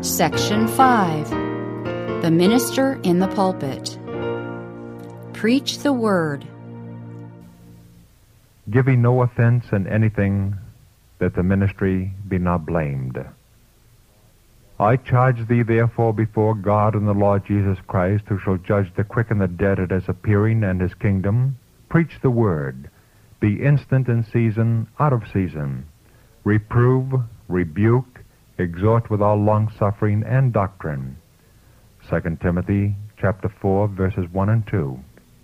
Section 5. The Minister in the Pulpit. Preach the Word. Giving no offense in anything, that the ministry be not blamed. I charge thee therefore before God and the Lord Jesus Christ, who shall judge the quick and the dead at his appearing and his kingdom, preach the word. Be instant in season, out of season. Reprove, rebuke, exhort with all longsuffering and doctrine. 2 Timothy chapter 4, verses 1 and 2.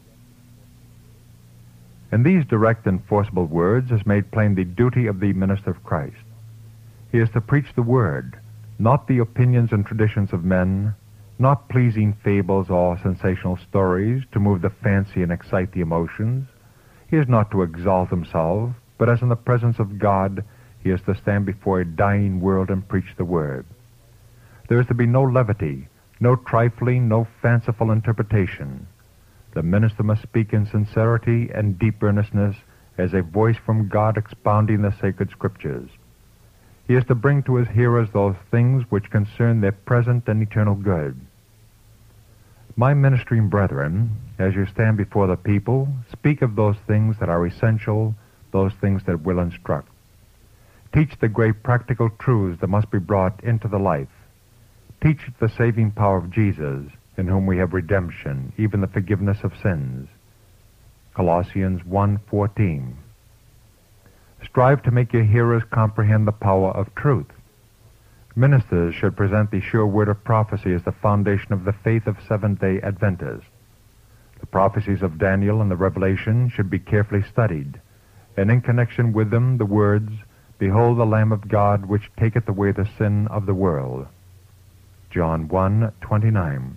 In these direct and forcible words is made plain the duty of the minister of Christ. He is to preach the word, not the opinions and traditions of men, not pleasing fables or sensational stories to move the fancy and excite the emotions. He is not to exalt himself, but as in the presence of God, he is to stand before a dying world and preach the word. There is to be no levity, no trifling, no fanciful interpretation. The minister must speak in sincerity and deep earnestness as a voice from God expounding the sacred scriptures. He is to bring to his hearers those things which concern their present and eternal good. My ministering brethren, as you stand before the people, speak of those things that are essential, those things that will instruct. Teach the great practical truths that must be brought into the life. Teach the saving power of Jesus, in whom we have redemption, even the forgiveness of sins. Colossians 1:14. Strive to make your hearers comprehend the power of truth. Ministers should present the sure word of prophecy as the foundation of the faith of Seventh-day Adventists. The prophecies of Daniel and the Revelation should be carefully studied, and in connection with them the words, "Behold the Lamb of God, which taketh away the sin of the world." John 1:29.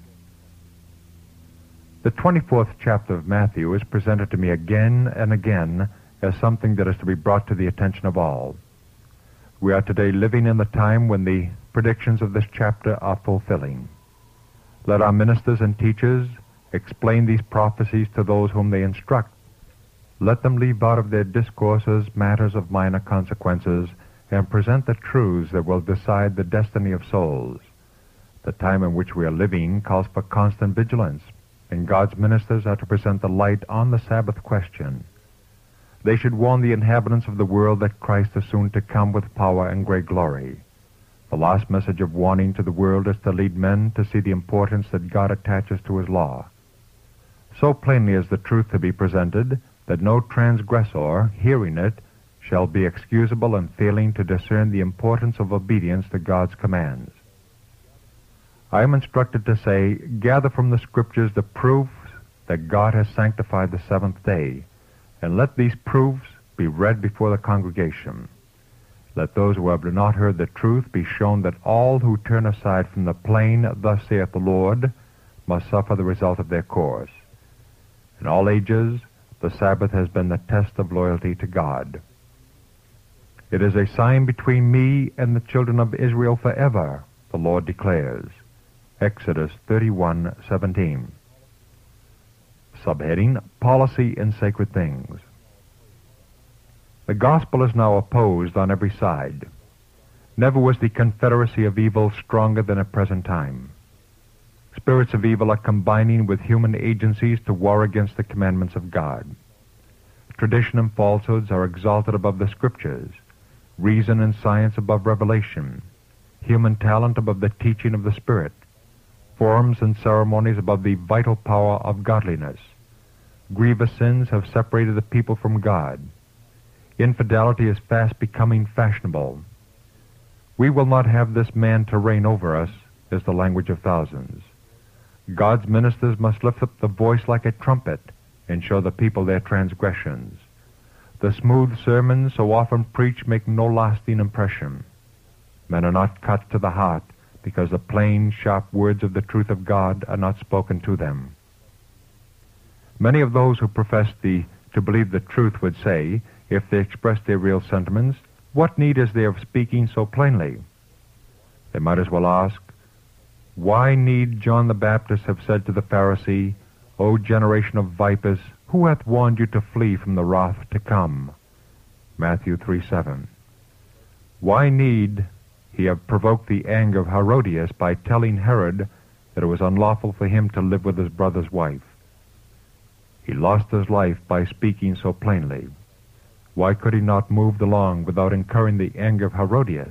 The 24th chapter of Matthew is presented to me again and again as something that is to be brought to the attention of all. We are today living in the time when the predictions of this chapter are fulfilling. Let our ministers and teachers explain these prophecies to those whom they instruct. Let them leave out of their discourses matters of minor consequences and present the truths that will decide the destiny of souls. The time in which we are living calls for constant vigilance, and God's ministers are to present the light on the Sabbath question. They should warn the inhabitants of the world that Christ is soon to come with power and great glory. The last message of warning to the world is to lead men to see the importance that God attaches to his law. So plainly is the truth to be presented that no transgressor, hearing it, shall be excusable in failing to discern the importance of obedience to God's commands. I am instructed to say, gather from the Scriptures the proofs that God has sanctified the seventh day, and let these proofs be read before the congregation. Let those who have not heard the truth be shown that all who turn aside from the plain, "Thus saith the Lord," must suffer the result of their course. In all ages, the Sabbath has been the test of loyalty to God. "It is a sign between me and the children of Israel forever," the Lord declares. Exodus 31:17. Subheading, Policy in Sacred Things. The gospel is now opposed on every side. Never was the confederacy of evil stronger than at present time. Spirits of evil are combining with human agencies to war against the commandments of God. Tradition and falsehoods are exalted above the Scriptures, reason and science above revelation, human talent above the teaching of the Spirit, forms and ceremonies above the vital power of godliness. Grievous sins have separated the people from God. Infidelity is fast becoming fashionable. "We will not have this man to reign over us," is the language of thousands. God's ministers must lift up the voice like a trumpet and show the people their transgressions. The smooth sermons so often preached make no lasting impression. Men are not cut to the heart because the plain, sharp words of the truth of God are not spoken to them. Many of those who profess to believe the truth would say, if they expressed their real sentiments, what need is there of speaking so plainly? They might as well ask, why need John the Baptist have said to the Pharisee, "O generation of vipers, who hath warned you to flee from the wrath to come?" Matthew 3:7. Why need he had provoked the anger of Herodias by telling Herod that it was unlawful for him to live with his brother's wife. He lost his life by speaking so plainly. Why could he not move along without incurring the anger of Herodias?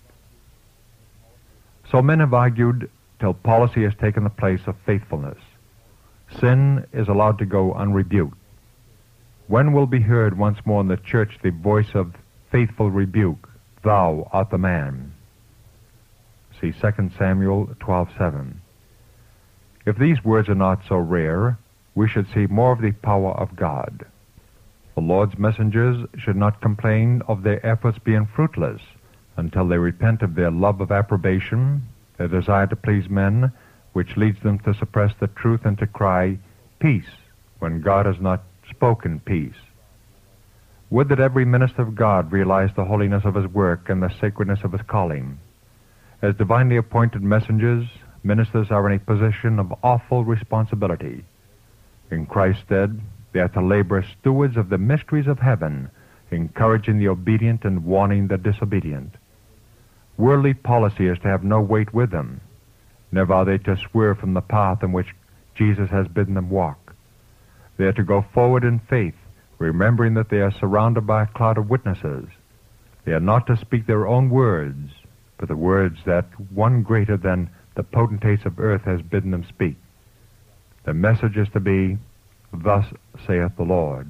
So men have argued till policy has taken the place of faithfulness. Sin is allowed to go unrebuked. When will be heard once more in the church the voice of faithful rebuke, "Thou art the man"? See 2 Samuel 12:7. If these words are not so rare, we should see more of the power of God. The Lord's messengers should not complain of their efforts being fruitless until they repent of their love of approbation, their desire to please men, which leads them to suppress the truth and to cry, "Peace," when God has not spoken peace. Would that every minister of God realize the holiness of his work and the sacredness of his calling. As divinely appointed messengers, ministers are in a position of awful responsibility. In Christ's stead, they are to labor as stewards of the mysteries of heaven, encouraging the obedient and warning the disobedient. Worldly policy is to have no weight with them. Never are they to swerve from the path in which Jesus has bidden them walk. They are to go forward in faith, remembering that they are surrounded by a cloud of witnesses. They are not to speak their own words, but the words that one greater than the potentates of earth has bidden them speak. The message is to be, "Thus saith the Lord."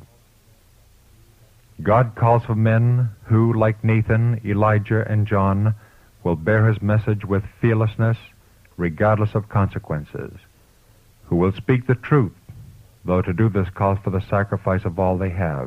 God calls for men who, like Nathan, Elijah, and John, will bear his message with fearlessness, regardless of consequences, who will speak the truth, though to do this calls for the sacrifice of all they have.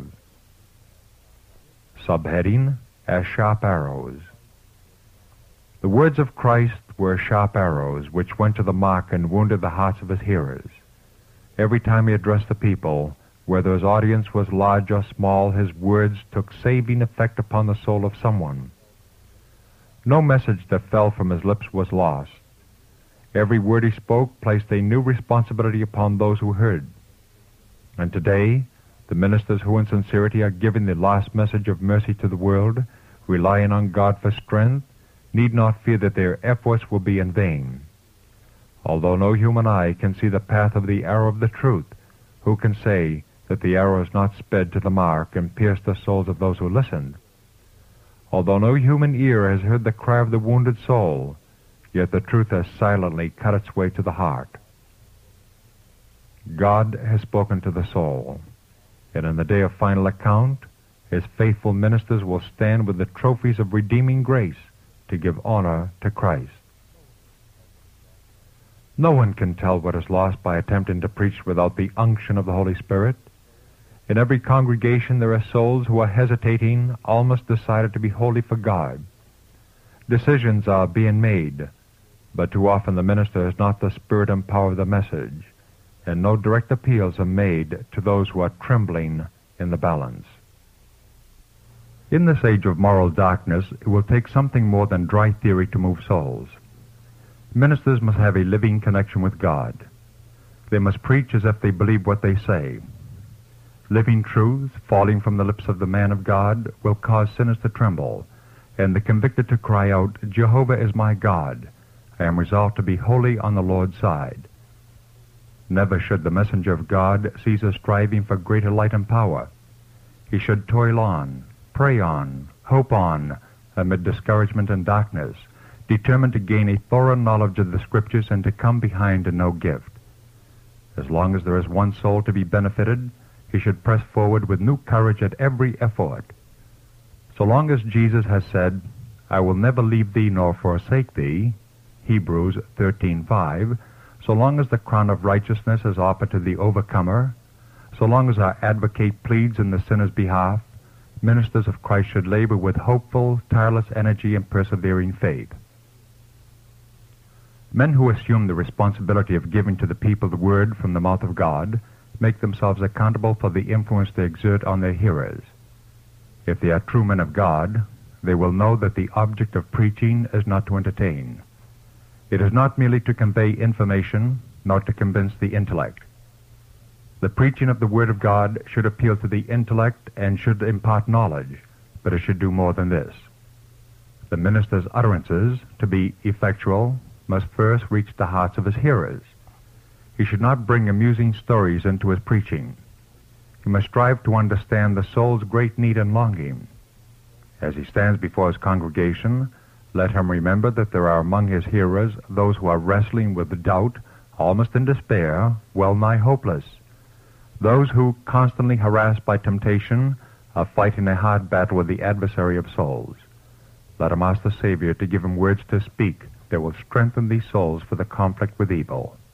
Subheading, As Sharp Arrows. The words of Christ were sharp arrows which went to the mark and wounded the hearts of his hearers. Every time he addressed the people, whether his audience was large or small, his words took saving effect upon the soul of someone. No message that fell from his lips was lost. Every word he spoke placed a new responsibility upon those who heard. And today, the ministers who in sincerity are giving the last message of mercy to the world, relying on God for strength, need not fear that their efforts will be in vain. Although no human eye can see the path of the arrow of the truth, who can say that the arrow is not sped to the mark and pierced the souls of those who listened? Although no human ear has heard the cry of the wounded soul, yet the truth has silently cut its way to the heart. God has spoken to the soul, and in the day of final account, his faithful ministers will stand with the trophies of redeeming grace to give honor to Christ. No one can tell what is lost by attempting to preach without the unction of the Holy Spirit. In every congregation there are souls who are hesitating, almost decided to be holy for God. Decisions are being made, but too often the minister has not the spirit and power of the message, and no direct appeals are made to those who are trembling in the balance. In this age of moral darkness, it will take something more than dry theory to move souls. Ministers must have a living connection with God. They must preach as if they believe what they say. Living truths falling from the lips of the man of God will cause sinners to tremble, and the convicted to cry out, "Jehovah is my God. I am resolved to be wholly on the Lord's side." Never should the messenger of God cease his striving for greater light and power. He should toil on, pray on, hope on, amid discouragement and darkness, determined to gain a thorough knowledge of the Scriptures and to come behind in no gift. As long as there is one soul to be benefited, he should press forward with new courage at every effort. So long as Jesus has said, "I will never leave thee nor forsake thee," Hebrews 13:5, so long as the crown of righteousness is offered to the overcomer, so long as our advocate pleads in the sinner's behalf, ministers of Christ should labor with hopeful, tireless energy and persevering faith. Men who assume the responsibility of giving to the people the word from the mouth of God make themselves accountable for the influence they exert on their hearers. If they are true men of God, they will know that the object of preaching is not to entertain. It is not merely to convey information, nor to convince the intellect. The preaching of the Word of God should appeal to the intellect and should impart knowledge, but it should do more than this. The minister's utterances, to be effectual, must first reach the hearts of his hearers. He should not bring amusing stories into his preaching. He must strive to understand the soul's great need and longing. As he stands before his congregation, let him remember that there are among his hearers those who are wrestling with doubt, almost in despair, well nigh hopeless. Those who, constantly harassed by temptation, are fighting a hard battle with the adversary of souls. Let him ask the Savior to give him words to speak that will strengthen these souls for the conflict with evil.